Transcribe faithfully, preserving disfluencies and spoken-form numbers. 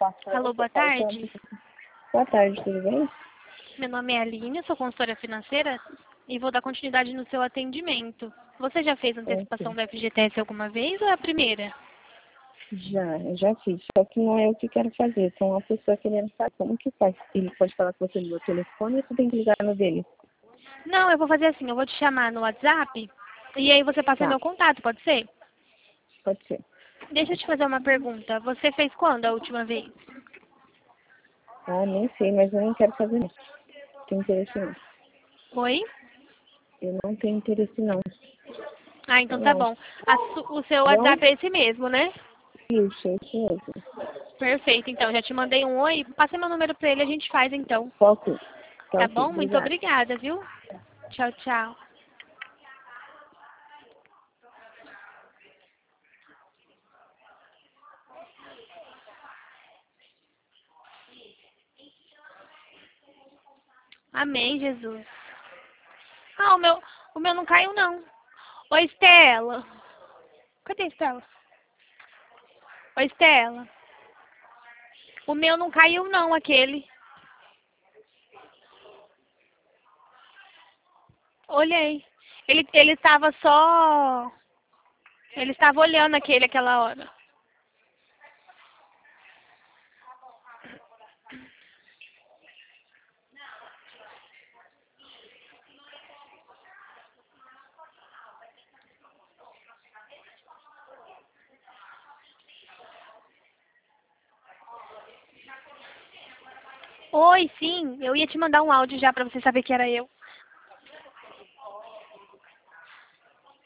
Alô, boa tarde. Boa tarde, tudo bem? Meu nome é Aline, eu sou consultora financeira e vou dar continuidade no seu atendimento. Você já fez antecipação Ok. do F G T S alguma vez ou é a primeira? Já, eu já fiz, só que não é eu que quero fazer, são uma pessoa querendo saber como que faz. Ele pode falar com você no meu telefone ou você tem que ligar no dele? Não, eu vou fazer assim, eu vou te chamar no WhatsApp e aí você passa Tá, meu contato, pode ser? pode ser. Deixa eu te fazer uma pergunta. Você fez quando a última vez? Ah, nem sei, mas eu não quero fazer não. Tenho interesse não. Oi? Eu não tenho interesse não. Ah, então tá Não. bom. A su- o seu Bom, WhatsApp é esse mesmo, né? isso, é isso mesmo. Perfeito, então. Já te mandei um oi. Passa meu número pra ele, a gente faz então. Ok, tá Tá ok, bom? Muito obrigada. obrigada, viu? Tchau, tchau. Amém, Jesus. Ah, o meu, o meu não caiu, não. Oi, Estela. Cadê a Estela? Oi, Estela. O meu não caiu, não, aquele. Olhei. Ele, ele estava só... Ele estava olhando aquele aquela hora. Oi, sim. Eu ia te mandar um áudio já pra você saber que era eu.